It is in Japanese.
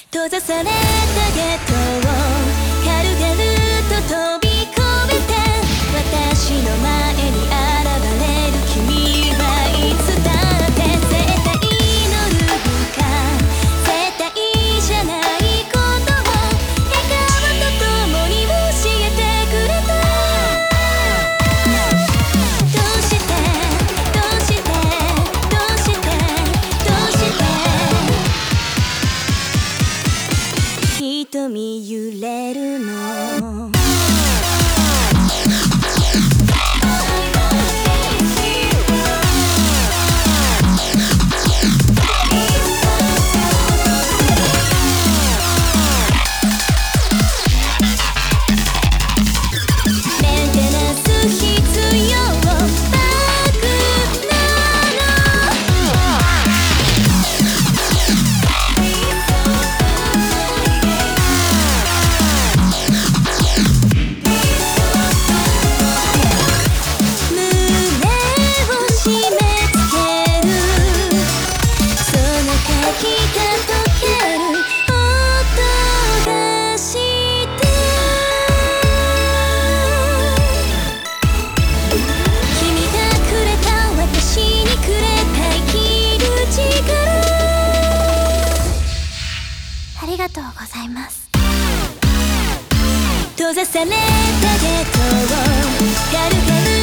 閉ざされたゲットを軽々と飛び越えて私の前に現れる君はいつだって絶対のルールか絶対じゃないことを笑顔と共に教えてくれた。どうしてどうしてどうしてどうして瞳揺れるのメンテナンス必要バグなの。胸を締め付けるその書きが溶ける音がして君がくれた私にくれた生きる力ありがとうございます。閉ざされたゲートを軽々